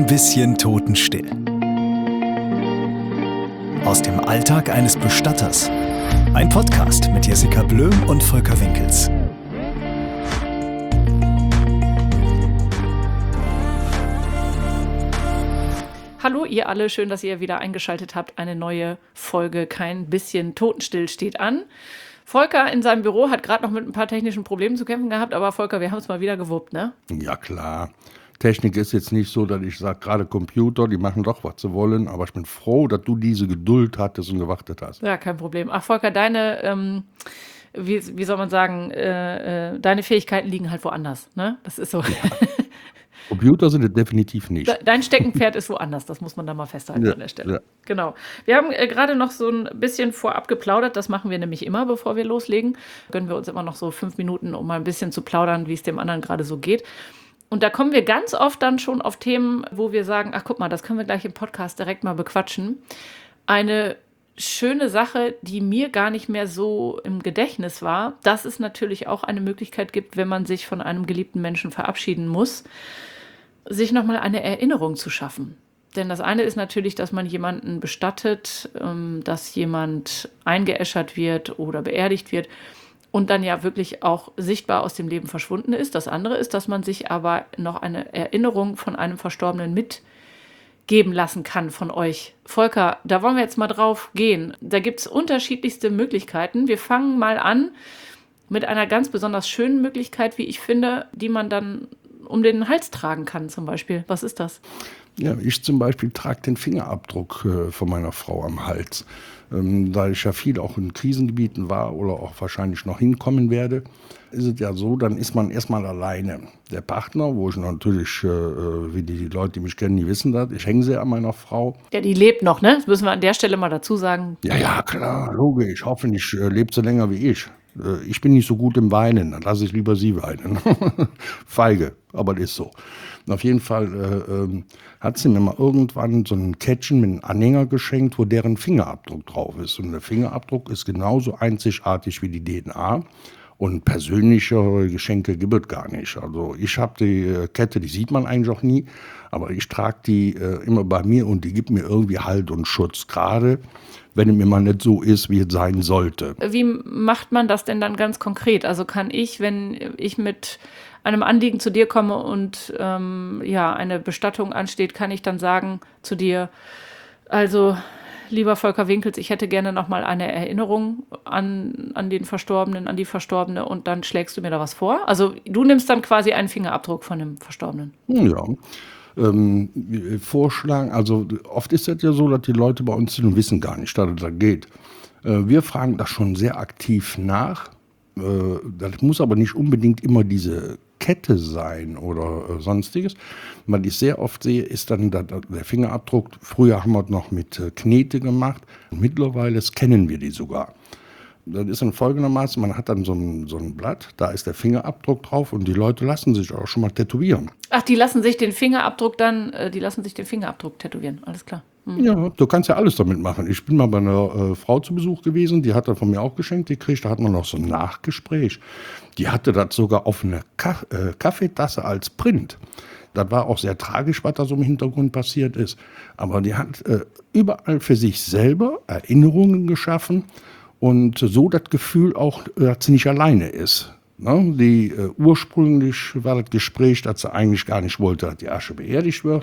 bisschen totenstill. Aus dem Alltag eines Bestatters. Ein Podcast mit Jessica Blöm und Volker Winkels. Hallo ihr alle, schön, dass ihr wieder eingeschaltet habt. Eine neue Folge Kein bisschen totenstill steht an. Volker in seinem Büro hat gerade noch mit ein paar technischen Problemen zu kämpfen gehabt, aber Volker, wir haben es mal wieder gewuppt, ne? Ja klar. Technik ist jetzt nicht so, dass ich sage, gerade Computer, die machen doch, was sie wollen, aber ich bin froh, dass du diese Geduld hattest und gewartet hast. Ja, kein Problem. Ach Volker, deine, wie soll man sagen, deine Fähigkeiten liegen halt woanders, ne? Das ist so. Ja. Computer sind es definitiv nicht. Dein Steckenpferd ist woanders, das muss man da mal festhalten an der Stelle. Ja. Genau. Wir haben gerade noch so ein bisschen vorab geplaudert, das machen wir nämlich immer, bevor wir loslegen. Gönnen wir uns immer noch so 5 Minuten, um mal ein bisschen zu plaudern, wie es dem anderen gerade so geht. Und da kommen wir ganz oft dann schon auf Themen, wo wir sagen, ach guck mal, das können wir gleich im Podcast direkt mal bequatschen. Eine schöne Sache, die mir gar nicht mehr so im Gedächtnis war, dass es natürlich auch eine Möglichkeit gibt, wenn man sich von einem geliebten Menschen verabschieden muss, sich nochmal eine Erinnerung zu schaffen. Denn das eine ist natürlich, dass man jemanden bestattet, dass jemand eingeäschert wird oder beerdigt wird und dann ja wirklich auch sichtbar aus dem Leben verschwunden ist. Das andere ist, dass man sich aber noch eine Erinnerung von einem Verstorbenen mitgeben lassen kann von euch. Volker, da wollen wir jetzt mal drauf gehen. Da gibt es unterschiedlichste Möglichkeiten. Wir fangen mal an mit einer ganz besonders schönen Möglichkeit, wie ich finde, die man dann um den Hals tragen kann zum Beispiel. Was ist das? Ja, ich zum Beispiel trage den Fingerabdruck von meiner Frau am Hals. Da ich ja viel auch in Krisengebieten war oder auch wahrscheinlich noch hinkommen werde, ist es ja so, dann ist man erstmal alleine. Der Partner, wo ich natürlich, wie die Leute, die mich kennen, die wissen das, ich hänge sehr an meiner Frau. Ja, die lebt noch, ne? Das müssen wir an der Stelle mal dazu sagen. Ja, klar, logisch. Hoffentlich lebt sie länger wie ich. Ich bin nicht so gut im Weinen, dann lasse ich lieber sie weinen. Feige, aber das ist so. Und auf jeden Fall hat sie mir mal irgendwann so ein Kettchen mit einem Anhänger geschenkt, wo deren Fingerabdruck drauf ist. Und der Fingerabdruck ist genauso einzigartig wie die DNA. Und persönlichere Geschenke gibt es gar nicht. Also ich habe die Kette, die sieht man eigentlich auch nie, aber ich trage die immer bei mir und die gibt mir irgendwie Halt und Schutz. Gerade wenn es mir mal nicht so ist, wie es sein sollte. Wie macht man das denn dann ganz konkret? Also kann ich, wenn ich mit einem Anliegen zu dir komme und eine Bestattung ansteht, kann ich dann sagen zu dir, also lieber Volker Winkels, ich hätte gerne nochmal eine Erinnerung an den Verstorbenen, an die Verstorbene und dann schlägst du mir da was vor? Also du nimmst dann quasi einen Fingerabdruck von dem Verstorbenen. Ja. Vorschlagen, also oft ist es ja so, dass die Leute bei uns sind und wissen gar nicht, dass es da geht. Wir fragen das schon sehr aktiv nach. Das muss aber nicht unbedingt immer diese Kette sein oder sonstiges. Was ich sehr oft sehe, ist dann der Fingerabdruck. Früher haben wir es noch mit Knete gemacht. Mittlerweile scannen wir die sogar. Das ist dann folgendermaßen, man hat dann so ein Blatt, da ist der Fingerabdruck drauf und die Leute lassen sich auch schon mal tätowieren. Ach, die lassen sich den Fingerabdruck tätowieren, alles klar. Mhm. Ja, du kannst ja alles damit machen. Ich bin mal bei einer Frau zu Besuch gewesen, die hat das von mir auch geschenkt gekriegt, da hat man noch so ein Nachgespräch. Die hatte das sogar auf eine Kaffeetasse als Print. Das war auch sehr tragisch, was da so im Hintergrund passiert ist. Aber die hat überall für sich selber Erinnerungen geschaffen und so das Gefühl auch, dass sie nicht alleine ist. Ne? Ursprünglich war das Gespräch, dass sie eigentlich gar nicht wollte, dass die Asche beerdigt wird.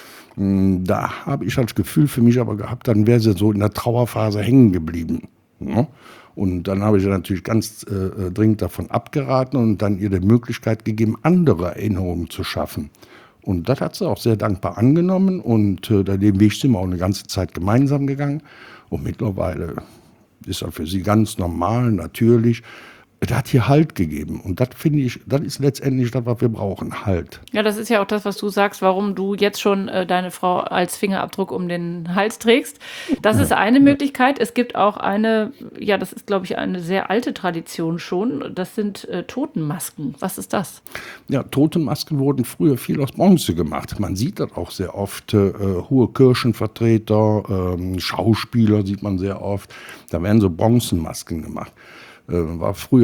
Da habe ich das Gefühl für mich aber gehabt, dann wäre sie so in der Trauerphase hängen geblieben. Ne? Und dann habe ich ihr natürlich ganz dringend davon abgeraten und dann ihr die Möglichkeit gegeben, andere Erinnerungen zu schaffen. Und das hat sie auch sehr dankbar angenommen und den Weg sind wir auch eine ganze Zeit gemeinsam gegangen. Und mittlerweile ist das für sie ganz normal, natürlich. Das hat hier Halt gegeben. Und das finde ich, das ist letztendlich das, was wir brauchen, Halt. Ja, das ist ja auch das, was du sagst, warum du jetzt schon deine Frau als Fingerabdruck um den Hals trägst. Das ist eine Möglichkeit. Es gibt auch das ist, glaube ich, eine sehr alte Tradition schon. Das sind Totenmasken. Was ist das? Ja, Totenmasken wurden früher viel aus Bronze gemacht. Man sieht das auch sehr oft. Hohe Kirchenvertreter, Schauspieler sieht man sehr oft. Da werden so Bronzenmasken gemacht. War früher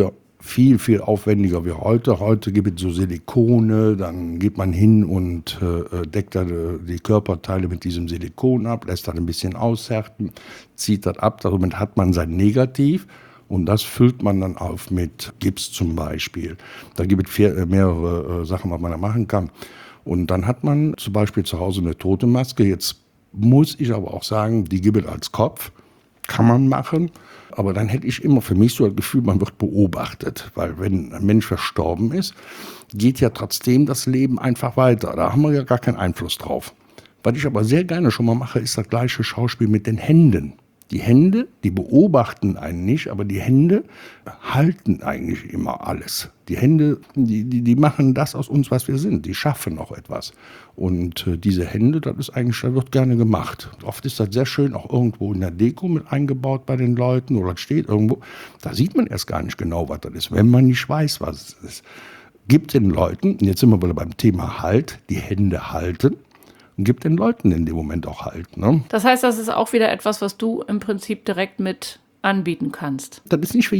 viel, viel aufwendiger wie heute. Heute gibt es so Silikone, dann geht man hin und deckt da die Körperteile mit diesem Silikon ab, lässt dann ein bisschen aushärten, zieht das ab, damit hat man sein Negativ und das füllt man dann auf mit Gips zum Beispiel. Da gibt es mehrere Sachen, was man da machen kann. Und dann hat man zum Beispiel zu Hause eine Totenmaske. Jetzt muss ich aber auch sagen, die gibt es als Kopf, kann man machen. Aber dann hätte ich immer für mich so das Gefühl, man wird beobachtet. Weil wenn ein Mensch verstorben ist, geht ja trotzdem das Leben einfach weiter. Da haben wir ja gar keinen Einfluss drauf. Was ich aber sehr gerne schon mal mache, ist das gleiche Schauspiel mit den Händen. Die Hände, die beobachten einen nicht, aber die Hände halten eigentlich immer alles. Die Hände, die machen das aus uns, was wir sind. Die schaffen auch etwas. Und diese Hände, das wird gerne gemacht. Oft ist das sehr schön auch irgendwo in der Deko mit eingebaut bei den Leuten oder das steht irgendwo. Da sieht man erst gar nicht genau, was das ist, wenn man nicht weiß, was es ist. Gibt den Leuten, und jetzt sind wir wieder beim Thema Halt, die Hände halten. Und gibt den Leuten in dem Moment auch Halt. Ne? Das heißt, das ist auch wieder etwas, was du im Prinzip direkt mit anbieten kannst. Das ist nicht für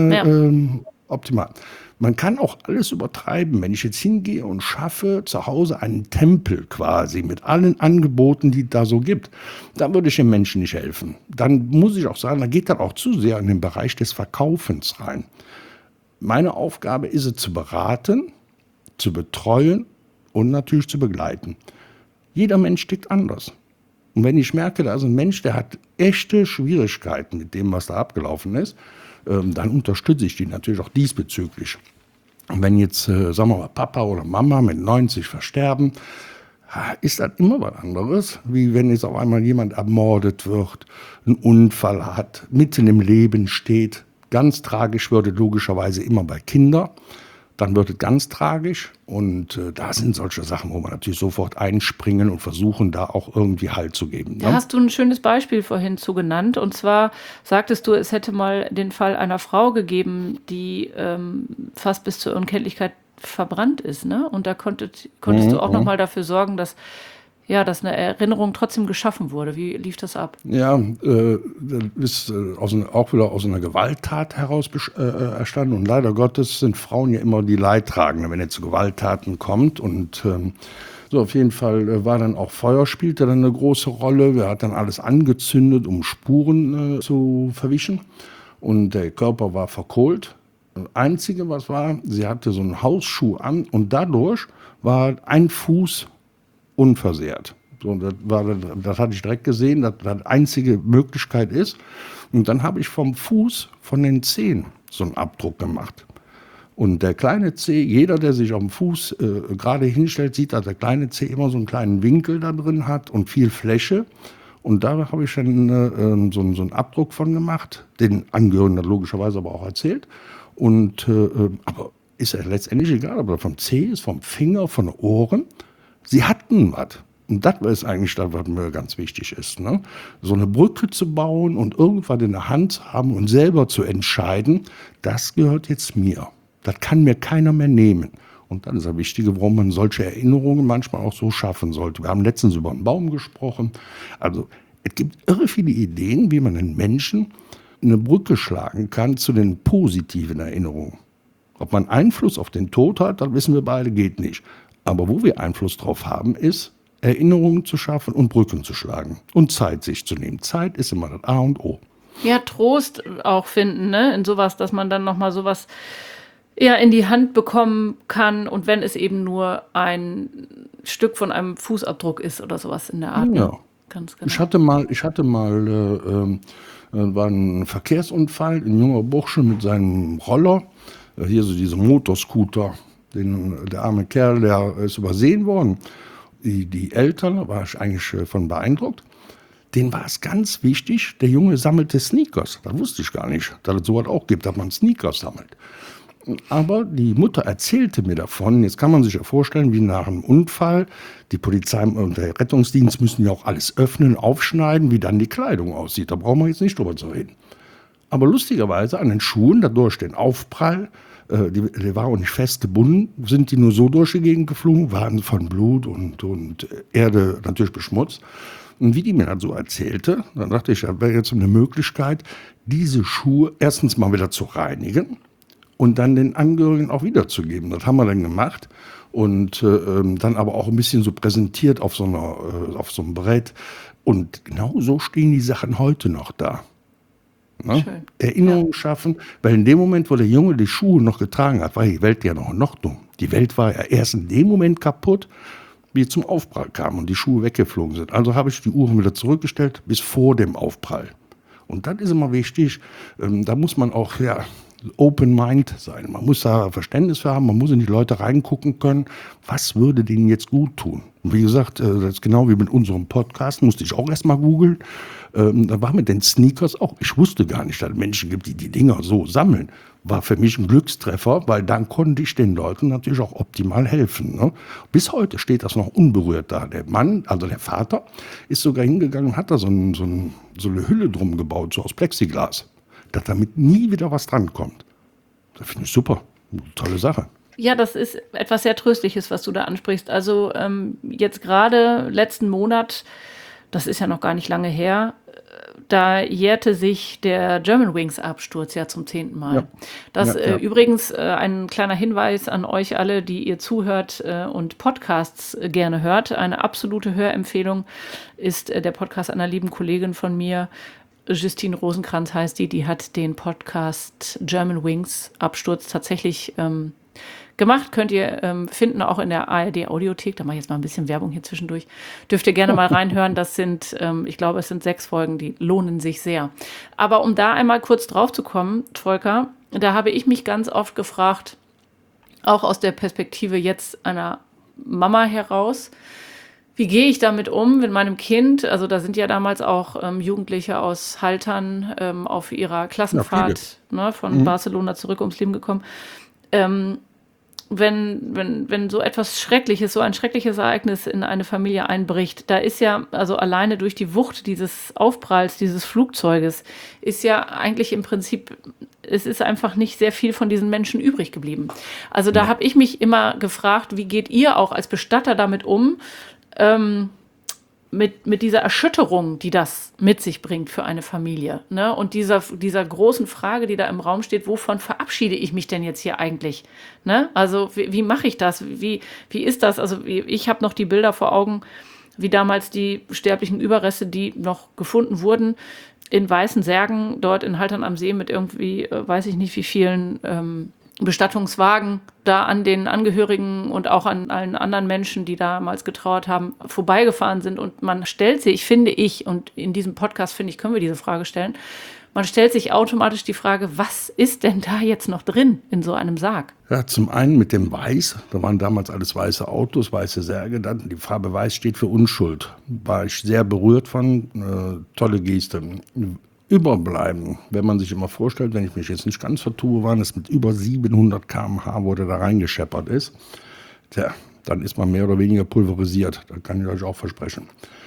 jeden optimal. Man kann auch alles übertreiben. Wenn ich jetzt hingehe und schaffe zu Hause einen Tempel quasi mit allen Angeboten, die es da so gibt, dann würde ich den Menschen nicht helfen. Dann muss ich auch sagen, da geht das auch zu sehr in den Bereich des Verkaufens rein. Meine Aufgabe ist es, zu beraten, zu betreuen und natürlich zu begleiten. Jeder Mensch tickt anders. Und wenn ich merke, da ist ein Mensch, der hat echte Schwierigkeiten mit dem, was da abgelaufen ist, dann unterstütze ich die natürlich auch diesbezüglich. Und wenn jetzt, sagen wir mal, Papa oder Mama mit 90 versterben, ist das immer was anderes, wie wenn jetzt auf einmal jemand ermordet wird, einen Unfall hat, mitten im Leben steht. Ganz tragisch wird es logischerweise immer bei Kindern. Dann wird es ganz tragisch und da sind solche Sachen, wo man natürlich sofort einspringen und versuchen, da auch irgendwie Halt zu geben. Ne? Da hast du ein schönes Beispiel vorhin zu genannt und zwar sagtest du, es hätte mal den Fall einer Frau gegeben, die fast bis zur Unkenntlichkeit verbrannt ist, ne? Und da konntest du auch nochmal dafür sorgen, dass eine Erinnerung trotzdem geschaffen wurde. Wie lief das ab? Ja, das ist auch wieder aus einer Gewalttat heraus erstanden. Und leider Gottes sind Frauen ja immer die Leidtragenden, wenn es zu Gewalttaten kommt. Und so auf jeden Fall war dann auch Feuer, spielte dann eine große Rolle. Wir hatten dann alles angezündet, um Spuren zu verwischen. Und der Körper war verkohlt. Das Einzige, was war, sie hatte so einen Hausschuh an und dadurch war ein Fuß unversehrt. So, das hatte ich direkt gesehen, dass das einzige Möglichkeit ist. Und dann habe ich vom Fuß, von den Zehen, so einen Abdruck gemacht. Und der kleine Zeh, jeder, der sich auf dem Fuß gerade hinstellt, sieht, dass der kleine Zeh immer so einen kleinen Winkel da drin hat und viel Fläche. Und da habe ich dann so einen Abdruck von gemacht, den Angehörigen dann logischerweise aber auch erzählt. Und aber ist ja letztendlich egal, ob das vom Zeh ist, vom Finger, von den Ohren. Sie hatten was. Und das ist eigentlich das, was mir ganz wichtig ist. Ne? So eine Brücke zu bauen und irgendwas in der Hand zu haben und selber zu entscheiden, das gehört jetzt mir. Das kann mir keiner mehr nehmen. Und das ist das Wichtige, warum man solche Erinnerungen manchmal auch so schaffen sollte. Wir haben letztens über einen Baum gesprochen. Also es gibt irre viele Ideen, wie man den Menschen eine Brücke schlagen kann zu den positiven Erinnerungen. Ob man Einfluss auf den Tod hat, das wissen wir beide, geht nicht. Aber wo wir Einfluss drauf haben, ist, Erinnerungen zu schaffen und Brücken zu schlagen und Zeit sich zu nehmen. Zeit ist immer das A und O. Ja, Trost auch finden, ne? In sowas, dass man dann nochmal sowas in die Hand bekommen kann und wenn es eben nur ein Stück von einem Fußabdruck ist oder sowas in der Art. Ja. Ganz genau. Ich hatte mal war ein Verkehrsunfall, ein junger Bursche mit seinem Roller, hier so diese Motorscooter, der arme Kerl, der ist übersehen worden. Die Eltern, da war ich eigentlich von beeindruckt, denen war es ganz wichtig, der Junge sammelte Sneakers. Das wusste ich gar nicht, dass es sowas auch gibt, dass man Sneakers sammelt. Aber die Mutter erzählte mir davon, jetzt kann man sich ja vorstellen, wie nach einem Unfall, die Polizei und der Rettungsdienst müssen ja auch alles öffnen, aufschneiden, wie dann die Kleidung aussieht. Da brauchen wir jetzt nicht drüber zu reden. Aber lustigerweise an den Schuhen, dadurch den Aufprall, die war auch nicht fest gebunden, sind die nur so durch die Gegend geflogen, waren von Blut und Erde natürlich beschmutzt. Und wie die mir das so erzählte, dann dachte ich, das wäre jetzt eine Möglichkeit, diese Schuhe erstens mal wieder zu reinigen und dann den Angehörigen auch wiederzugeben. Das haben wir dann gemacht und dann aber auch ein bisschen so präsentiert auf so einem Brett. Und genau so stehen die Sachen heute noch da. Ne? Erinnerungen schaffen, weil in dem Moment, wo der Junge die Schuhe noch getragen hat, war die Welt ja noch dumm. Die Welt war ja erst in dem Moment kaputt, wie zum Aufprall kam und die Schuhe weggeflogen sind. Also habe ich die Uhren wieder zurückgestellt bis vor dem Aufprall. Und das ist immer wichtig, da muss man auch open mind sein. Man muss da Verständnis für haben, man muss in die Leute reingucken können, was würde denen jetzt gut tun. Und wie gesagt, das ist genau wie mit unserem Podcast, musste ich auch erstmal googeln. Da war mit den Sneakers auch, ich wusste gar nicht, dass es Menschen gibt, die die Dinger so sammeln. War für mich ein Glückstreffer, weil dann konnte ich den Leuten natürlich auch optimal helfen. Ne? Bis heute steht das noch unberührt da. Der Mann, also der Vater, ist sogar hingegangen und hat da so eine Hülle drum gebaut, so aus Plexiglas, dass damit nie wieder was drankommt. Das finde ich super, tolle Sache. Ja, das ist etwas sehr Tröstliches, was du da ansprichst. Also jetzt gerade letzten Monat, das ist ja noch gar nicht lange her, da jährte sich der Germanwings-Absturz ja zum 10. Mal. Ja. Das übrigens ein kleiner Hinweis an euch alle, die ihr zuhört und Podcasts gerne hört. Eine absolute Hörempfehlung ist der Podcast einer lieben Kollegin von mir, Justine Rosenkranz heißt die hat den Podcast Germanwings-Absturz tatsächlich gemacht. Könnt ihr finden, auch in der ARD-Audiothek. Da mache ich jetzt mal ein bisschen Werbung hier zwischendurch. Dürft ihr gerne mal reinhören. Das sind, ich glaube, es sind 6 Folgen, die lohnen sich sehr. Aber um da einmal kurz drauf zu kommen, Volker, da habe ich mich ganz oft gefragt, auch aus der Perspektive jetzt einer Mama heraus, wie gehe ich damit um, wenn meinem Kind, also da sind ja damals auch Jugendliche aus Haltern auf ihrer Klassenfahrt von Barcelona zurück ums Leben gekommen, wenn so etwas Schreckliches, so ein schreckliches Ereignis in eine Familie einbricht, da ist ja, also alleine durch die Wucht dieses Aufpralls, dieses Flugzeuges, ist ja eigentlich im Prinzip, es ist einfach nicht sehr viel von diesen Menschen übrig geblieben. Also da habe ich mich immer gefragt, wie geht ihr auch als Bestatter damit um, mit dieser Erschütterung, die das mit sich bringt für eine Familie, ne? Und dieser großen Frage, die da im Raum steht, wovon verabschiede ich mich denn jetzt hier eigentlich? Ne? Also wie mache ich das? Wie ist das? Also ich habe noch die Bilder vor Augen, wie damals die sterblichen Überreste, die noch gefunden wurden, in weißen Särgen dort in Haltern am See mit irgendwie, weiß ich nicht wie vielen Bestattungswagen da an den Angehörigen und auch an allen anderen Menschen, die damals getrauert haben, vorbeigefahren sind. Und man stellt sich, und in diesem Podcast, finde ich, können wir diese Frage stellen, man stellt sich automatisch die Frage, was ist denn da jetzt noch drin in so einem Sarg? Ja, zum einen mit dem Weiß, da waren damals alles weiße Autos, weiße Särge, dann die Farbe Weiß steht für Unschuld. War ich sehr berührt von, tolle Geste. Überbleiben, wenn man sich immer vorstellt, wenn ich mich jetzt nicht ganz vertue, waren es mit über 700 km/h, wo der da reingescheppert ist. Tja, dann ist man mehr oder weniger pulverisiert. Das kann ich euch auch versprechen.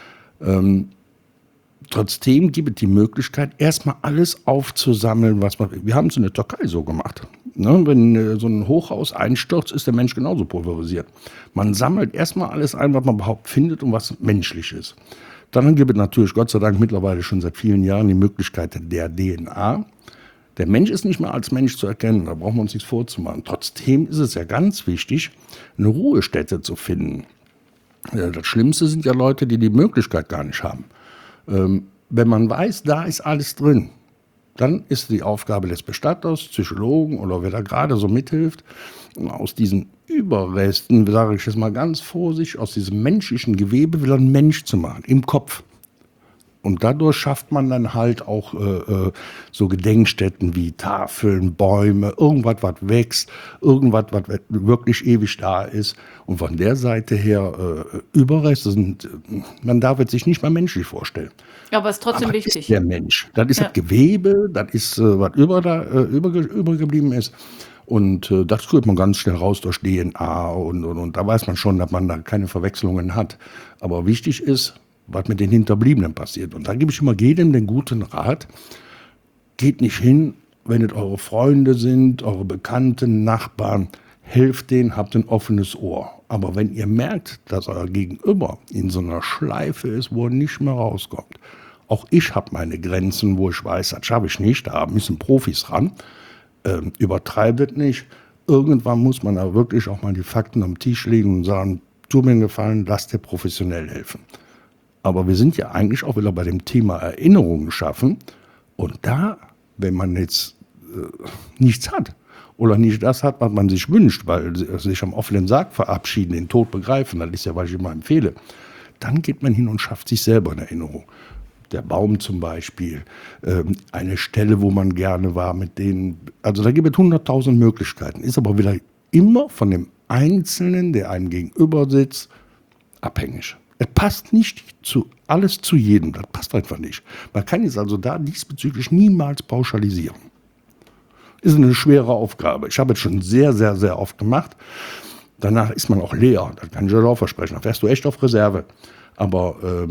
Trotzdem gibt es die Möglichkeit, erstmal alles aufzusammeln, wir haben es in der Türkei so gemacht. Ne? Wenn so ein Hochhaus einstürzt, ist der Mensch genauso pulverisiert. Man sammelt erstmal alles ein, was man überhaupt findet und was menschlich ist. Dann gibt es natürlich, Gott sei Dank, mittlerweile schon seit vielen Jahren die Möglichkeit der DNA. Der Mensch ist nicht mehr als Mensch zu erkennen, da brauchen wir uns nichts vorzumachen. Trotzdem ist es ja ganz wichtig, eine Ruhestätte zu finden. Das Schlimmste sind ja Leute, die die Möglichkeit gar nicht haben. Wenn man weiß, da ist alles drin, dann ist die Aufgabe des Bestatters, Psychologen oder wer da gerade so mithilft, aus diesen Überresten, sage ich jetzt mal ganz vorsichtig, aus diesem menschlichen Gewebe wieder einen Mensch zu machen, im Kopf. Und dadurch schafft man dann halt auch so Gedenkstätten wie Tafeln, Bäume, irgendwas, was wächst, irgendwas, was wirklich ewig da ist. Und von der Seite her, Überreste sind, man darf es sich nicht mal menschlich vorstellen. Aber es ist trotzdem wichtig. Das ist der Mensch. Das ist das Gewebe, das ist, was übergeblieben ist. Und das kriegt man ganz schnell raus durch DNA und da weiß man schon, dass man da keine Verwechslungen hat. Aber wichtig ist, was mit den Hinterbliebenen passiert. Und da gebe ich immer jedem den guten Rat, geht nicht hin, wenn es eure Freunde sind, eure Bekannten, Nachbarn, helft denen, habt ein offenes Ohr. Aber wenn ihr merkt, dass euer Gegenüber in so einer Schleife ist, wo er nicht mehr rauskommt, auch ich habe meine Grenzen, wo ich weiß, das schaffe ich nicht, da müssen Profis ran, Übertreibt nicht. Irgendwann muss man aber wirklich auch mal die Fakten am Tisch legen und sagen, tu mir einen Gefallen, lass dir professionell helfen. Aber wir sind ja eigentlich auch wieder bei dem Thema Erinnerungen schaffen. Und da, wenn man jetzt nichts hat oder nicht das hat, was man sich wünscht, weil sich am offenen Sarg verabschieden, den Tod begreifen, das ist ja, was ich immer empfehle, dann geht man hin und schafft sich selber eine Erinnerung. Der Baum zum Beispiel, eine Stelle, wo man gerne war mit denen, also da gibt es 100.000 Möglichkeiten, ist aber wieder immer von dem Einzelnen, der einem gegenüber sitzt, abhängig. Es passt nicht alles zu jedem, das passt einfach nicht. Man kann es also da diesbezüglich niemals pauschalisieren. Ist eine schwere Aufgabe. Ich habe es schon sehr, sehr, sehr oft gemacht. Danach ist man auch leer, das kann ich dir auch versprechen. Da fährst du echt auf Reserve. Aber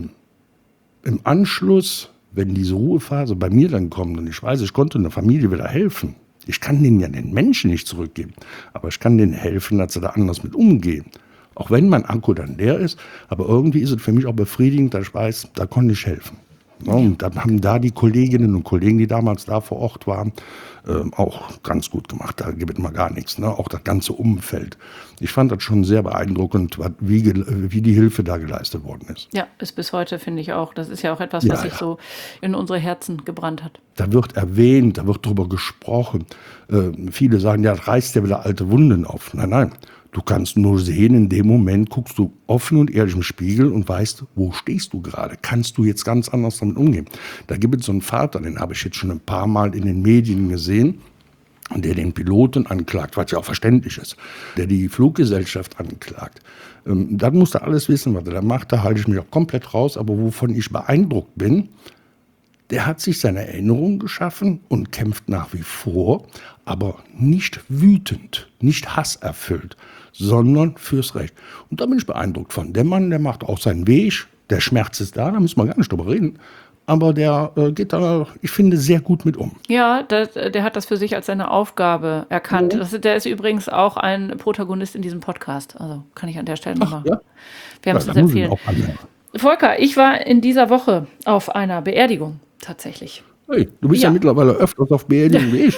im Anschluss, wenn diese Ruhephase bei mir dann kommt und ich weiß, ich konnte einer Familie wieder helfen, ich kann denen ja den Menschen nicht zurückgeben, aber ich kann denen helfen, dass sie da anders mit umgehen. Auch wenn mein Akku dann leer ist, aber irgendwie ist es für mich auch befriedigend, dass ich weiß, da konnte ich helfen. Ja, und dann haben da die Kolleginnen und Kollegen, die damals da vor Ort waren, auch ganz gut gemacht. Da gibt es mal gar nichts. Ne? Auch das ganze Umfeld. Ich fand das schon sehr beeindruckend, wie die Hilfe da geleistet worden ist. Ja, ist bis heute, finde ich auch. Das ist ja auch etwas, was sich so in unsere Herzen gebrannt hat. Da wird erwähnt, da wird drüber gesprochen. Viele sagen, ja, das reißt ja wieder alte Wunden auf. Nein, nein. Du kannst nur sehen, in dem Moment guckst du offen und ehrlich im Spiegel und weißt, wo stehst du gerade? Kannst du jetzt ganz anders damit umgehen? Da gibt es so einen Vater, den habe ich jetzt schon ein paar Mal in den Medien gesehen, der den Piloten anklagt, was ja auch verständlich ist, der die Fluggesellschaft anklagt. Dann musst du alles wissen, was er da macht, da halte ich mich auch komplett raus, aber wovon ich beeindruckt bin, der hat sich seine Erinnerung geschaffen und kämpft nach wie vor, aber nicht wütend, nicht hasserfüllt, sondern fürs Recht. Und da bin ich beeindruckt von. Der Mann, der macht auch seinen Weg, der Schmerz ist da müssen wir gar nicht drüber reden, aber der geht da, ich finde, sehr gut mit um. Ja, der hat das für sich als seine Aufgabe erkannt. Der ist übrigens auch ein Protagonist in diesem Podcast, also kann ich an der Stelle nochmal wärmstens empfehlen. Volker, ich war in dieser Woche auf einer Beerdigung, tatsächlich. Hey, du bist ja mittlerweile öfters auf Beerdigungen wie ich.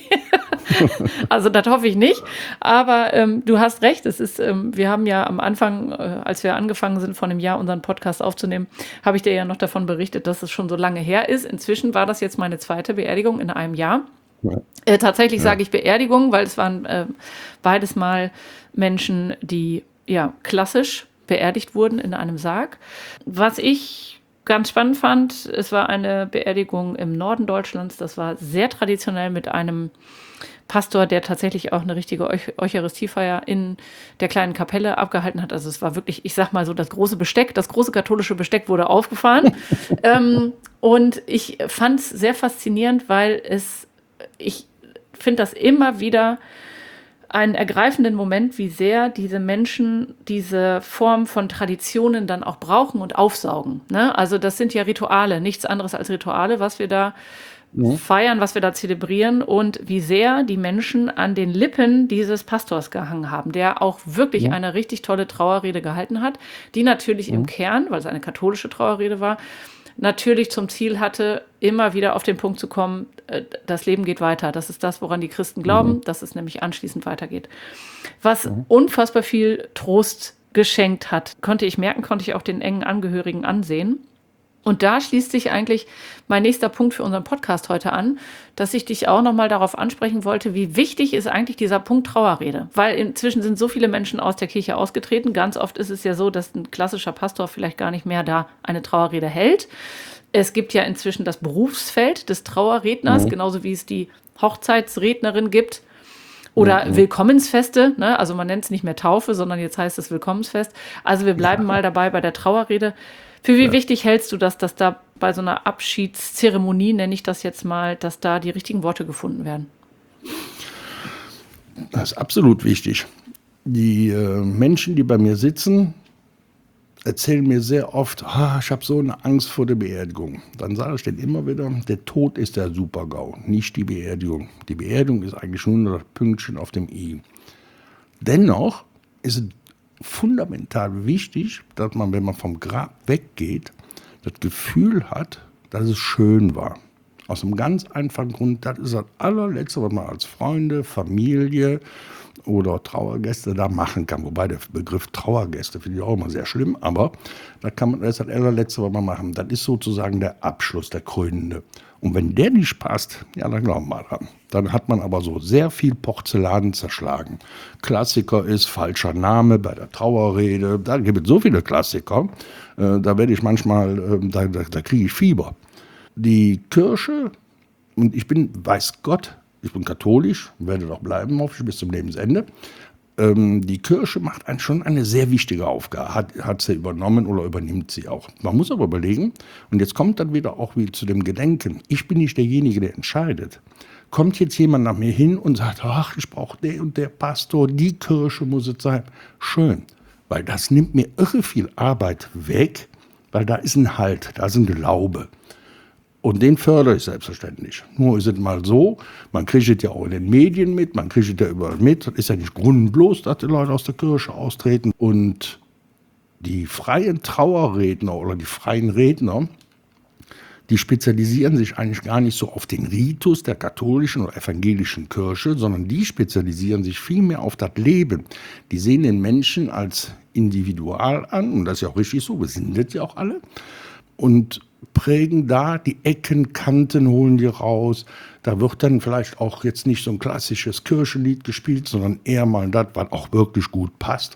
Also das hoffe ich nicht, aber du hast recht, wir haben ja am Anfang, als wir angefangen sind, vor einem Jahr unseren Podcast aufzunehmen, habe ich dir ja noch davon berichtet, dass es schon so lange her ist. Inzwischen war das jetzt meine zweite Beerdigung in einem Jahr. Ja. Tatsächlich sage ich Beerdigung, weil es waren beides mal Menschen, die klassisch beerdigt wurden in einem Sarg. Was ich ganz spannend fand, es war eine Beerdigung im Norden Deutschlands. Das war sehr traditionell mit einem Pastor, der tatsächlich auch eine richtige Eucharistiefeier in der kleinen Kapelle abgehalten hat. Also es war wirklich, ich sag mal so, das große katholische Besteck wurde aufgefahren. Und ich fand es sehr faszinierend, weil ich finde das immer wieder einen ergreifenden Moment, wie sehr diese Menschen diese Form von Traditionen dann auch brauchen und aufsaugen. Ne? Also das sind ja Rituale, nichts anderes als Rituale, was wir da feiern, was wir da zelebrieren und wie sehr die Menschen an den Lippen dieses Pastors gehangen haben, der auch wirklich eine richtig tolle Trauerrede gehalten hat, die natürlich im Kern, weil es eine katholische Trauerrede war, natürlich zum Ziel hatte, immer wieder auf den Punkt zu kommen, das Leben geht weiter. Das ist das, woran die Christen glauben, dass es nämlich anschließend weitergeht. Was unfassbar viel Trost geschenkt hat, konnte ich auch den engen Angehörigen ansehen. Und da schließt sich eigentlich mein nächster Punkt für unseren Podcast heute an, dass ich dich auch nochmal darauf ansprechen wollte, wie wichtig ist eigentlich dieser Punkt Trauerrede. Weil inzwischen sind so viele Menschen aus der Kirche ausgetreten. Ganz oft ist es ja so, dass ein klassischer Pastor vielleicht gar nicht mehr da eine Trauerrede hält. Es gibt ja inzwischen das Berufsfeld des Trauerredners, genauso wie es die Hochzeitsrednerin gibt. Oder Willkommensfeste, ne? Also man nennt es nicht mehr Taufe, sondern jetzt heißt es Willkommensfest. Also wir bleiben mal dabei bei der Trauerrede. Für wie wichtig hältst du das, dass da bei so einer Abschiedszeremonie, nenne ich das jetzt mal, dass da die richtigen Worte gefunden werden? Das ist absolut wichtig. Die Menschen, die bei mir sitzen, erzählen mir sehr oft, ich habe so eine Angst vor der Beerdigung. Dann sage ich denen immer wieder, der Tod ist der Super-GAU, nicht die Beerdigung. Die Beerdigung ist eigentlich nur das Pünktchen auf dem I. Dennoch ist es fundamental wichtig, dass man, wenn man vom Grab weggeht, das Gefühl hat, dass es schön war. Aus einem ganz einfachen Grund, das ist das allerletzte, was man als Freunde, Familie oder Trauergäste da machen kann. Wobei der Begriff Trauergäste finde ich auch immer sehr schlimm, aber das ist das allerletzte, was man machen. Das ist sozusagen der Abschluss, der krönende. Und wenn der nicht passt, ja, dann glauben wir dran. Dann hat man aber so sehr viel Porzellan zerschlagen. Klassiker ist falscher Name bei der Trauerrede. Da gibt es so viele Klassiker. Da werde ich manchmal, da kriege ich Fieber. Die Kirche, und weiß Gott, ich bin katholisch, werde doch bleiben, hoffe ich, bis zum Lebensende. Die Kirche macht schon eine sehr wichtige Aufgabe, hat sie übernommen oder übernimmt sie auch. Man muss aber überlegen, und jetzt kommt dann wieder auch wie zu dem Gedenken, ich bin nicht derjenige, der entscheidet. Kommt jetzt jemand nach mir hin und sagt, ach, ich brauche der und der Pastor, die Kirche muss es sein. Schön, weil das nimmt mir irre viel Arbeit weg, weil da ist ein Halt, da ist ein Glaube. Und den fördere ich selbstverständlich. Nur ist es mal so, man kriegt es ja auch in den Medien mit, man kriegt es ja überall mit. Das ist ja nicht grundlos, dass die Leute aus der Kirche austreten. Und die freien Trauerredner oder die freien Redner, die spezialisieren sich eigentlich gar nicht so auf den Ritus der katholischen oder evangelischen Kirche, sondern die spezialisieren sich vielmehr auf das Leben. Die sehen den Menschen als individual an, und das ist ja auch richtig so, wir sind das ja auch alle, und prägen da die Ecken, Kanten, holen die raus. Da wird dann vielleicht auch jetzt nicht so ein klassisches Kirchenlied gespielt, sondern eher mal das, was auch wirklich gut passt.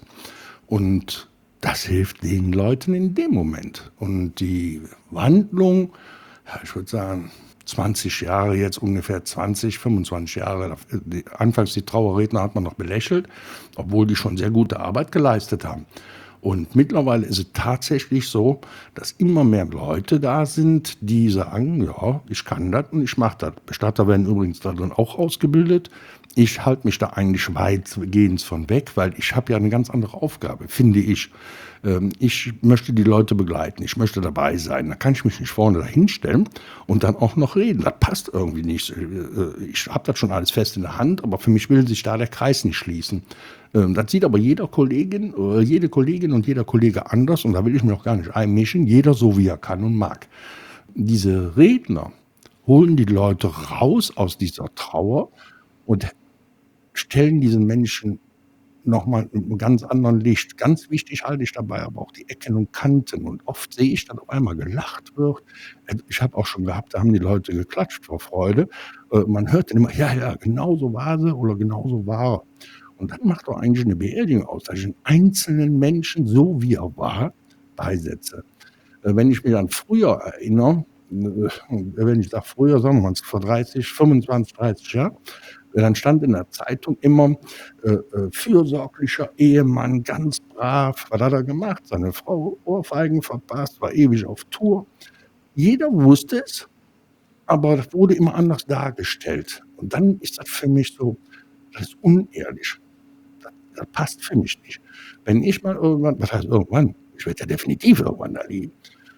Und das hilft den Leuten in dem Moment. Und die Wandlung, ja, ich würde sagen, 20 Jahre jetzt ungefähr, 25 Jahre. Anfangs die Trauerredner hat man noch belächelt, obwohl die schon sehr gute Arbeit geleistet haben. Und mittlerweile ist es tatsächlich so, dass immer mehr Leute da sind, die sagen, ja, ich kann das und ich mache das. Bestatter werden übrigens darin auch ausgebildet. Ich halte mich da eigentlich weitgehend von weg, weil ich habe ja eine ganz andere Aufgabe, finde ich. Ich möchte die Leute begleiten, ich möchte dabei sein. Da kann ich mich nicht vorne dahinstellen und dann auch noch reden. Das passt irgendwie nicht. Ich habe das schon alles fest in der Hand, aber für mich will sich da der Kreis nicht schließen. Das sieht aber jede Kollegin und jeder Kollege anders, und da will ich mich auch gar nicht einmischen. Jeder so, wie er kann und mag. Diese Redner holen die Leute raus aus dieser Trauer und stellen diesen Menschen nochmal in einem ganz anderen Licht. Ganz wichtig halte ich dabei aber auch die Ecken und Kanten. Und oft sehe ich, dass auf einmal gelacht wird. Ich habe auch schon gehabt, da haben die Leute geklatscht vor Freude. Man hört dann immer, ja, genau so war sie oder genau so war er. Und das macht doch eigentlich eine Beerdigung aus, dass ich einen einzelnen Menschen, so wie er war, beisetze. Wenn ich mich an früher erinnere, wenn ich sage früher, sagen wir mal vor 25, 30 Jahren, dann stand in der Zeitung immer, fürsorglicher Ehemann, ganz brav. Was hat er gemacht? Seine Frau Ohrfeigen verpasst, war ewig auf Tour. Jeder wusste es, aber das wurde immer anders dargestellt. Und dann ist das für mich so, das ist unehrlich. Das passt für mich nicht. Wenn ich mal irgendwann, was heißt irgendwann? Ich werde ja definitiv irgendwann da liegen.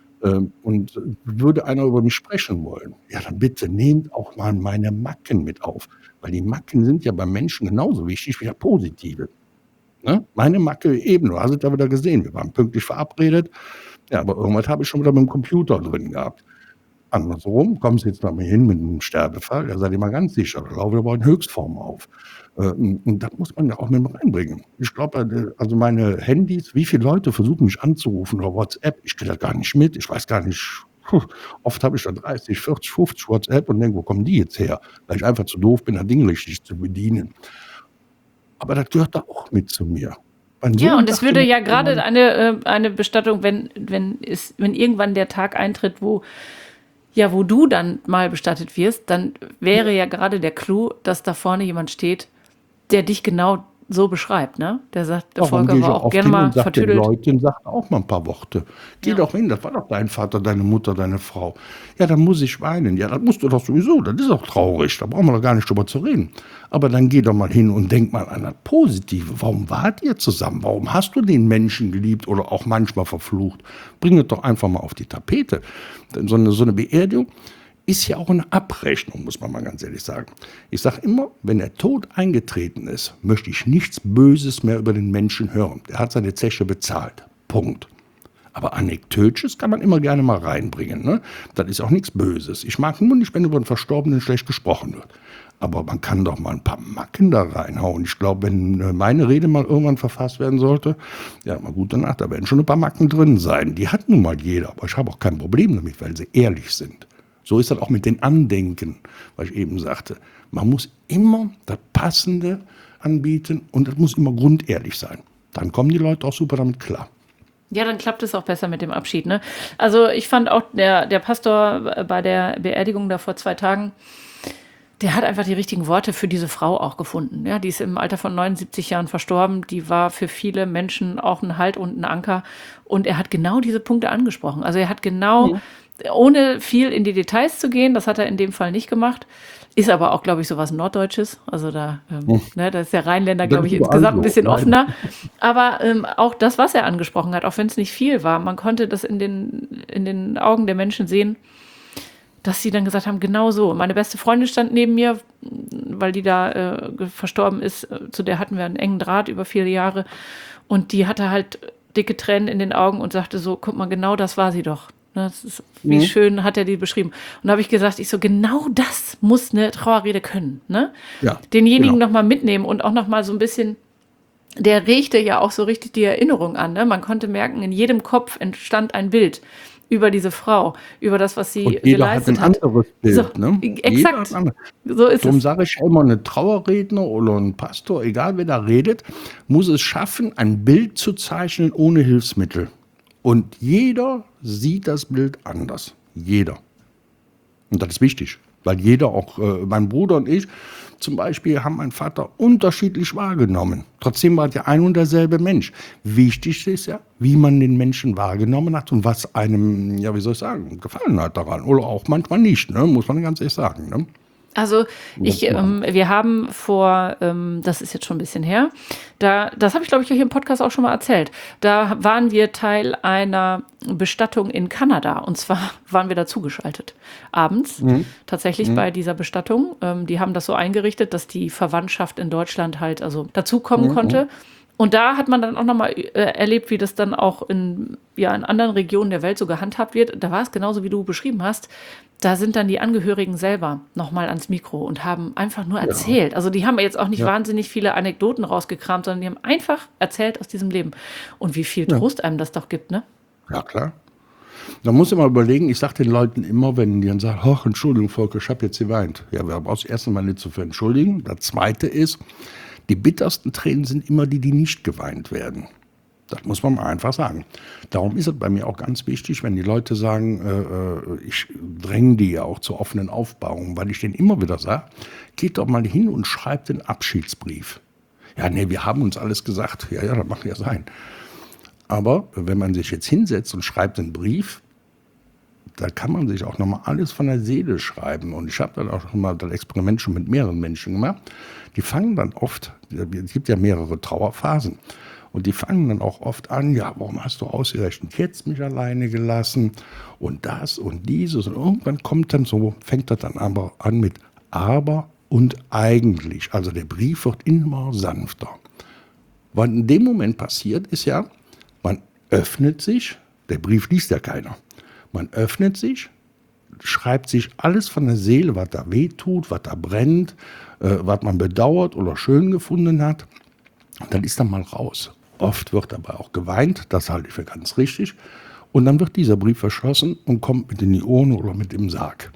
Und würde einer über mich sprechen wollen, ja, dann bitte nehmt auch mal meine Macken mit auf. Weil die Macken sind ja beim Menschen genauso wichtig wie der Positive. Ne? Meine Macke eben, du hast es ja wieder gesehen, wir waren pünktlich verabredet. Ja, aber irgendwas habe ich schon wieder mit dem Computer drin gehabt. Andersrum, kommst du jetzt mal hin mit einem Sterbefall, da seid ihr mal ganz sicher, da laufen wir aber in Höchstform auf. Und das muss man ja auch mit reinbringen. Ich glaube, also meine Handys, wie viele Leute versuchen mich anzurufen oder WhatsApp, ich kriege das gar nicht mit, ich weiß gar nicht, oft habe ich da 30, 40, 50 WhatsApp und denke, wo kommen die jetzt her? Weil ich einfach zu doof bin, das Ding richtig zu bedienen. Aber das gehört da auch mit zu mir. Ja, und es würde ja gerade eine Bestattung, wenn irgendwann der Tag eintritt, wo du dann mal bestattet wirst, dann wäre ja gerade der Clou, dass da vorne jemand steht, der dich genau so beschreibt, ne? Der sagt, der Volker war auch gerne mal vertüdelt. Den Leuten sagt auch mal ein paar Worte. Geh doch hin, das war doch dein Vater, deine Mutter, deine Frau. Ja, dann muss ich weinen. Ja, das musst du doch sowieso, das ist auch traurig, da brauchen wir doch gar nicht drüber zu reden. Aber dann geh doch mal hin und denk mal an das Positive. Warum wart ihr zusammen? Warum hast du den Menschen geliebt oder auch manchmal verflucht? Bring es doch einfach mal auf die Tapete. Denn so eine Beerdigung ist ja auch eine Abrechnung, muss man mal ganz ehrlich sagen. Ich sage immer, wenn der Tod eingetreten ist, möchte ich nichts Böses mehr über den Menschen hören. Der hat seine Zeche bezahlt. Punkt. Aber Anekdötches kann man immer gerne mal reinbringen. Ne? Das ist auch nichts Böses. Ich mag nur nicht, wenn über einen Verstorbenen schlecht gesprochen wird. Aber man kann doch mal ein paar Macken da reinhauen. Ich glaube, wenn meine Rede mal irgendwann verfasst werden sollte, ja, mal gute Nacht, da werden schon ein paar Macken drin sein. Die hat nun mal jeder, aber ich habe auch kein Problem damit, weil sie ehrlich sind. So ist das auch mit den Andenken, was ich eben sagte. Man muss immer das Passende anbieten und das muss immer grundehrlich sein. Dann kommen die Leute auch super damit klar. Ja, dann klappt es auch besser mit dem Abschied, ne? Also ich fand auch, der Pastor bei der Beerdigung da vor 2 Tagen, der hat einfach die richtigen Worte für diese Frau auch gefunden. Ja, die ist im Alter von 79 Jahren verstorben. Die war für viele Menschen auch ein Halt und ein Anker. Und er hat genau diese Punkte angesprochen. Also er hat genau, ohne viel in die Details zu gehen, das hat er in dem Fall nicht gemacht, ist aber auch, glaube ich, sowas Norddeutsches. Also da ist der Rheinländer, glaube ich, insgesamt ein bisschen offener. Aber auch das, was er angesprochen hat, auch wenn es nicht viel war, man konnte das in den Augen der Menschen sehen, dass sie dann gesagt haben, genau so. Meine beste Freundin stand neben mir, weil die da verstorben ist. Zu der hatten wir einen engen Draht über viele Jahre. Und die hatte halt dicke Tränen in den Augen und sagte so, guck mal, genau das war sie doch. Das ist, wie schön hat er die beschrieben. Und da habe ich gesagt, genau das muss eine Trauerrede können. Ne? Ja, denjenigen nochmal mitnehmen und auch nochmal so ein bisschen, der regte ja auch so richtig die Erinnerung an. Ne? Man konnte merken, in jedem Kopf entstand ein Bild über diese Frau, über das, was sie geleistet hat. Jeder hat ein anderes Bild. So, ne? Exakt, so ist Darum sage ich immer, eine Trauerredner oder ein Pastor, egal wer da redet, muss es schaffen, ein Bild zu zeichnen ohne Hilfsmittel. Und jeder sieht das Bild anders. Jeder. Und das ist wichtig, weil jeder, auch mein Bruder und ich zum Beispiel, haben meinen Vater unterschiedlich wahrgenommen. Trotzdem war der ein und derselbe Mensch. Wichtig ist ja, wie man den Menschen wahrgenommen hat und was einem, ja, wie soll ich sagen, gefallen hat daran. Oder auch manchmal nicht, ne? Muss man ganz ehrlich sagen. Ne? Also wir haben vor, das ist jetzt schon ein bisschen her, das habe ich, glaube ich, hier im Podcast auch schon mal erzählt, da waren wir Teil einer Bestattung in Kanada und zwar waren wir da zugeschaltet, abends, tatsächlich bei dieser Bestattung. Die haben das so eingerichtet, dass die Verwandtschaft in Deutschland halt also dazukommen konnte. Und da hat man dann auch nochmal erlebt, wie das dann auch in anderen Regionen der Welt so gehandhabt wird. Da war es genauso, wie du beschrieben hast. Da sind dann die Angehörigen selber nochmal ans Mikro und haben einfach nur erzählt. Also die haben jetzt auch nicht wahnsinnig viele Anekdoten rausgekramt, sondern die haben einfach erzählt aus diesem Leben. Und wie viel Trost einem das doch gibt, ne? Ja, klar. Da muss ich mal überlegen, ich sage den Leuten immer, wenn die dann sagen, ach, Entschuldigung, Volker, ich habe jetzt geweint. Ja, wir brauchen das erste Mal nicht so für entschuldigen. Das zweite ist, die bittersten Tränen sind immer die nicht geweint werden. Das muss man mal einfach sagen. Darum ist es bei mir auch ganz wichtig, wenn die Leute sagen, ich dränge die ja auch zur offenen Aufbauung, weil ich denen immer wieder sage, geht doch mal hin und schreibt den Abschiedsbrief. Ja, nee, wir haben uns alles gesagt. Ja, das mag ja sein. Aber wenn man sich jetzt hinsetzt und schreibt einen Brief, da kann man sich auch nochmal alles von der Seele schreiben. Und ich habe dann auch mal das Experiment schon mit mehreren Menschen gemacht. Die fangen dann oft, es gibt ja mehrere Trauerphasen, und die fangen dann auch oft an, ja, warum hast du ausgerechnet jetzt mich alleine gelassen und das und dieses. Und irgendwann fängt das dann aber an mit aber und eigentlich. Also der Brief wird immer sanfter. Was in dem Moment passiert, ist ja, man öffnet sich, der Brief liest ja keiner. Man öffnet sich, schreibt sich alles von der Seele, was da wehtut, was da brennt, was man bedauert oder schön gefunden hat. Dann ist dann mal raus. Oft wird aber auch geweint, das halte ich für ganz richtig. Und dann wird dieser Brief verschlossen und kommt mit in die Urne oder mit im Sarg.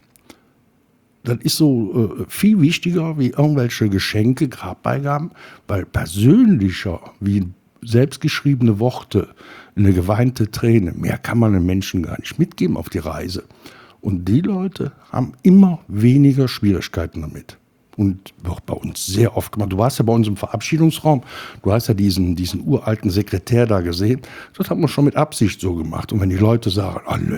Das ist so viel wichtiger wie irgendwelche Geschenke, Grabbeigaben, weil persönlicher wie selbstgeschriebene Worte, eine geweinte Träne, mehr kann man den Menschen gar nicht mitgeben auf die Reise. Und die Leute haben immer weniger Schwierigkeiten damit. Und wird bei uns sehr oft gemacht. Du warst ja bei uns im Verabschiedungsraum, du hast ja diesen uralten Sekretär da gesehen. Das haben wir schon mit Absicht so gemacht. Und wenn die Leute sagen,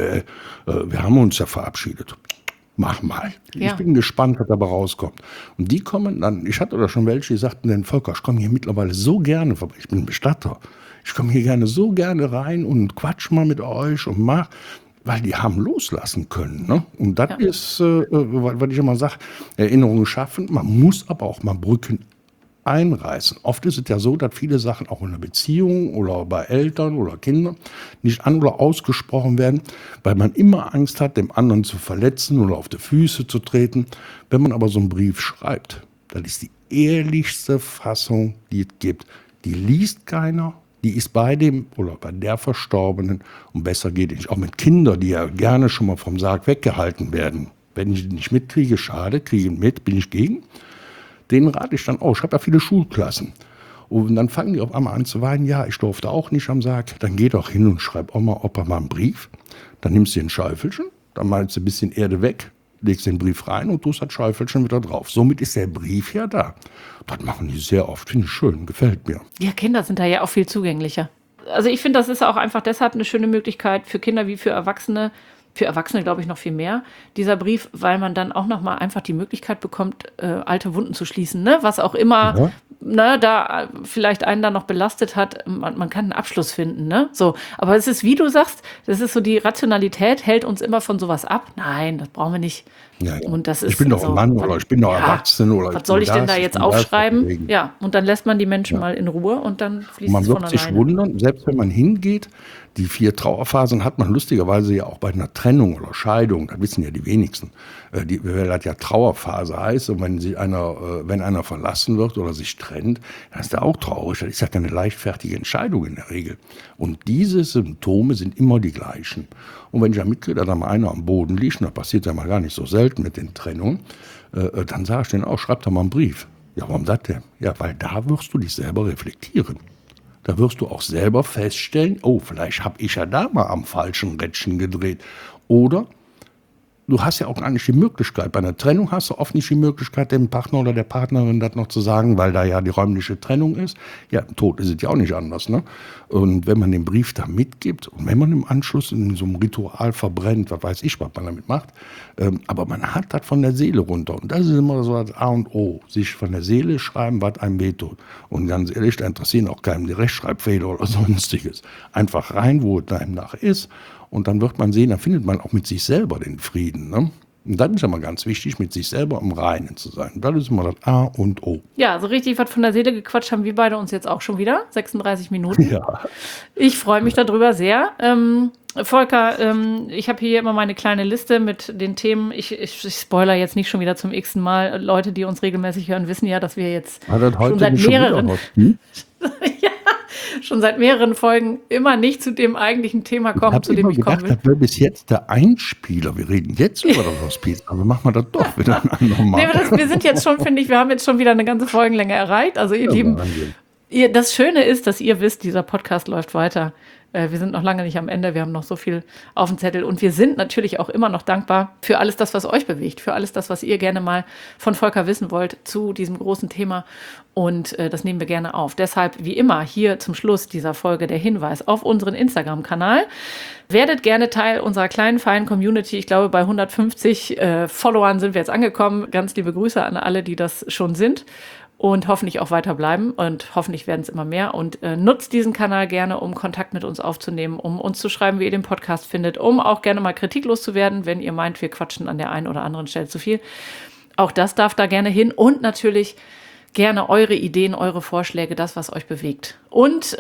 wir haben uns ja verabschiedet, mach mal. Ja. Ich bin gespannt, was dabei rauskommt. Und die kommen dann, ich hatte da schon welche, die sagten, denn Volker, ich komme hier mittlerweile so gerne vorbei, ich bin Bestatter. Ich komme hier so gerne rein und quatsch mal mit euch und mach. Weil die haben loslassen können. Ne? Und das ist, was ich immer sage, Erinnerungen schaffen. Man muss aber auch mal Brücken einreißen. Oft ist es ja so, dass viele Sachen auch in einer Beziehung oder bei Eltern oder Kindern nicht an- oder ausgesprochen werden, weil man immer Angst hat, dem anderen zu verletzen oder auf die Füße zu treten. Wenn man aber so einen Brief schreibt, das ist die ehrlichste Fassung, die es gibt. Die liest keiner, die ist bei dem oder bei der Verstorbenen und besser geht es nicht. Auch mit Kindern, die ja gerne schon mal vom Sarg weggehalten werden. Wenn ich die nicht mitkriege, schade, kriege ich mit, bin ich gegen. Denen rate ich dann auch. Ich habe ja viele Schulklassen. Und dann fangen die auf einmal an zu weinen. Ja, ich durfte auch nicht am Sarg. Dann geh doch hin und schreib Oma, Opa mal einen Brief. Dann nimmst du ein Schäufelchen, dann malst du ein bisschen Erde weg, legst den Brief rein und tust das Schäufelchen wieder drauf. Somit ist der Brief ja da. Das machen die sehr oft. Finde ich schön, gefällt mir. Ja, Kinder sind da ja auch viel zugänglicher. Also ich finde, das ist auch einfach deshalb eine schöne Möglichkeit für Kinder wie für Erwachsene. Für Erwachsene, glaube ich, noch viel mehr, dieser Brief, weil man dann auch nochmal einfach die Möglichkeit bekommt, alte Wunden zu schließen, ne? Was auch immer, Ja. ne, da vielleicht einen dann noch belastet hat. Man kann einen Abschluss finden, ne? So. Aber es ist, wie du sagst, das ist so, die Rationalität hält uns immer von sowas ab. Nein, das brauchen wir nicht. Ja, ja. Und das ist Ich bin doch so, ein Mann oder ich bin doch erwachsen. Oder was soll ich denn da jetzt aufschreiben? Deswegen. Ja, und dann lässt man die Menschen mal in Ruhe und dann fließt Man es von wird sich alleine. wundern, selbst wenn man hingeht, die 4 Trauerphasen hat man lustigerweise ja auch bei einer Trennung oder Scheidung, das wissen ja die wenigsten, weil das ja Trauerphase heißt, und wenn einer verlassen wird oder sich trennt, dann ist er auch traurig, das ist ja keine leichtfertige Entscheidung in der Regel. Und diese Symptome sind immer die gleichen. Und wenn ich ja mitkriege, dass da mal einer am Boden liegt, und das passiert ja mal gar nicht so selten mit den Trennungen, dann sage ich denen auch, schreib doch mal einen Brief. Ja, warum das denn? Ja, weil da wirst du dich selber reflektieren. Da wirst du auch selber feststellen, oh, vielleicht habe ich ja da mal am falschen Rädchen gedreht. Oder du hast ja auch gar nicht die Möglichkeit. Bei einer Trennung hast du oft nicht die Möglichkeit, dem Partner oder der Partnerin das noch zu sagen, weil da ja die räumliche Trennung ist. Ja, im Tod ist es ja auch nicht anders, ne? Und wenn man den Brief da mitgibt und wenn man im Anschluss in so einem Ritual verbrennt, was weiß ich, was man damit macht, aber man hat das von der Seele runter. Und das ist immer so das A und O, sich von der Seele schreiben, was einem wehtut. Und ganz ehrlich, da interessieren auch keinem die Rechtschreibfehler oder sonstiges. Einfach rein, wo es einem nach ist. Und dann wird man sehen, dann findet man auch mit sich selber den Frieden. Ne? Und dann ist immer ganz wichtig, mit sich selber im Reinen zu sein. Das ist immer das A und O. Ja, so richtig was von der Seele gequatscht haben wir beide uns jetzt auch schon wieder. 36 Minuten. Ja. Ich freue mich darüber sehr. Volker, ich habe hier immer meine kleine Liste mit den Themen. Ich spoiler jetzt nicht schon wieder zum x-ten Mal. Leute, die uns regelmäßig hören, wissen ja, dass wir jetzt Hat das heute schon seit nicht schon wieder mehreren was? Hm? schon seit mehreren Folgen immer nicht zu dem eigentlichen Thema kommen, zu dem ich kommen will. Das wäre bis jetzt der Einspieler. Wir reden jetzt über das Hospiz, aber machen wir das doch wieder ein andermal. Nee, wir sind jetzt schon, finde ich, wir haben jetzt schon wieder eine ganze Folgenlänge erreicht. Also ihr Lieben, Wahnsinn. das Schöne ist, dass ihr wisst, dieser Podcast läuft weiter. Wir sind noch lange nicht am Ende, wir haben noch so viel auf dem Zettel und wir sind natürlich auch immer noch dankbar für alles das, was euch bewegt, für alles das, was ihr gerne mal von Volker wissen wollt zu diesem großen Thema und das nehmen wir gerne auf. Deshalb wie immer hier zum Schluss dieser Folge der Hinweis auf unseren Instagram-Kanal. Werdet gerne Teil unserer kleinen, feinen Community. Ich glaube, bei 150 Followern sind wir jetzt angekommen. Ganz liebe Grüße an alle, die das schon sind. Und hoffentlich auch weiter bleiben und hoffentlich werden es immer mehr. Und nutzt diesen Kanal gerne, um Kontakt mit uns aufzunehmen, um uns zu schreiben, wie ihr den Podcast findet, um auch gerne mal kritiklos zu werden, wenn ihr meint, wir quatschen an der einen oder anderen Stelle zu viel. Auch das darf da gerne hin und natürlich gerne eure Ideen, eure Vorschläge, das, was euch bewegt. Und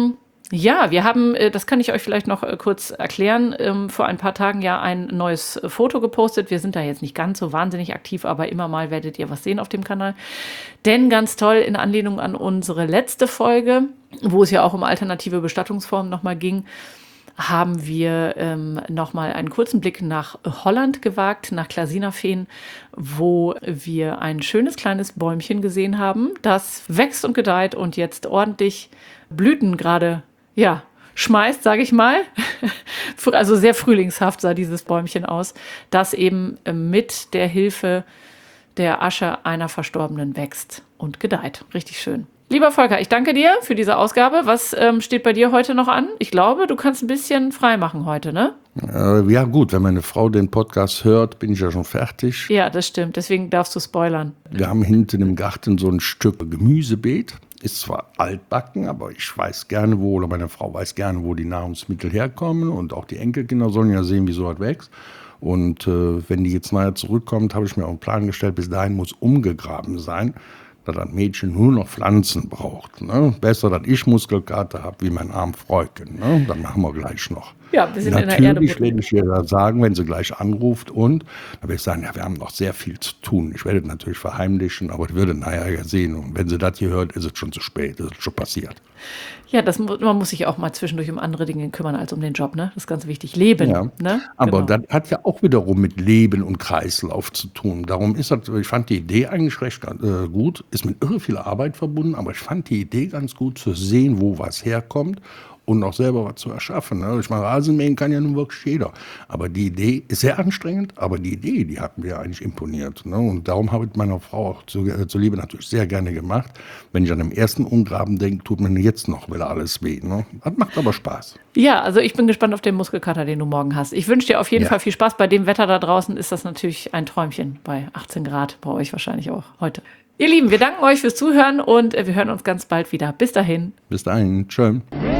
ja, wir haben, das kann ich euch vielleicht noch kurz erklären, vor ein paar Tagen ja ein neues Foto gepostet. Wir sind da jetzt nicht ganz so wahnsinnig aktiv, aber immer mal werdet ihr was sehen auf dem Kanal. Denn ganz toll, in Anlehnung an unsere letzte Folge, wo es ja auch um alternative Bestattungsformen nochmal ging, haben wir nochmal einen kurzen Blick nach Holland gewagt, nach Klaasinaveen, wo wir ein schönes kleines Bäumchen gesehen haben, das wächst und gedeiht und jetzt ordentlich Blüten gerade schmeißt, sage ich mal. Also sehr frühlingshaft sah dieses Bäumchen aus, das eben mit der Hilfe der Asche einer Verstorbenen wächst und gedeiht. Richtig schön. Lieber Volker, ich danke dir für diese Ausgabe. Was steht bei dir heute noch an? Ich glaube, du kannst ein bisschen frei machen heute, ne? Ja gut, wenn meine Frau den Podcast hört, bin ich ja schon fertig. Ja, das stimmt. Deswegen darfst du spoilern. Wir haben hinten im Garten so ein Stück Gemüsebeet. Ist zwar altbacken, aber ich weiß gerne wo, oder meine Frau weiß gerne, wo die Nahrungsmittel herkommen. Und auch die Enkelkinder sollen ja sehen, wie so was wächst. Und wenn die jetzt nachher zurückkommt, habe ich mir auch einen Plan gestellt, bis dahin muss umgegraben sein. dass das Mädchen nur noch Pflanzen braucht. Ne? Besser, dass ich Muskelkater habe, wie mein arm Freuchen. Ne? Dann machen wir gleich noch. Ja, wir sind in der Erde. Natürlich werde ich ihr da sagen, wenn sie gleich anruft und dann werde ich sagen, ja, wir haben noch sehr viel zu tun. Ich werde es natürlich verheimlichen, aber ich würde nachher ja sehen. Und wenn sie das hier hört, ist es schon zu spät, ist es schon passiert. Ja, man muss sich auch mal zwischendurch um andere Dinge kümmern als um den Job, ne? Das ist ganz wichtig. Leben, Ja, ne? aber Genau. das hat ja auch wiederum mit Leben und Kreislauf zu tun. Darum ist das, ich fand die Idee eigentlich recht gut, ist mit irre viel Arbeit verbunden, aber ich fand die Idee ganz gut zu sehen, wo was herkommt und auch selber was zu erschaffen. Ne? Ich meine, Rasenmähen kann ja nun wirklich jeder. Aber die Idee ist sehr anstrengend, aber die Idee, die hat mir eigentlich imponiert. Ne? Und darum habe ich meiner Frau auch zuliebe natürlich sehr gerne gemacht. Wenn ich an dem ersten Umgraben denke, tut mir jetzt noch wieder alles weh. Ne? Das macht aber Spaß. Ja, also ich bin gespannt auf den Muskelkater, den du morgen hast. Ich wünsche dir auf jeden Fall viel Spaß. Bei dem Wetter da draußen ist das natürlich ein Träumchen. Bei 18 Grad, bei euch wahrscheinlich auch heute. Ihr Lieben, wir danken euch fürs Zuhören und wir hören uns ganz bald wieder. Bis dahin. Bis dahin. Tschö.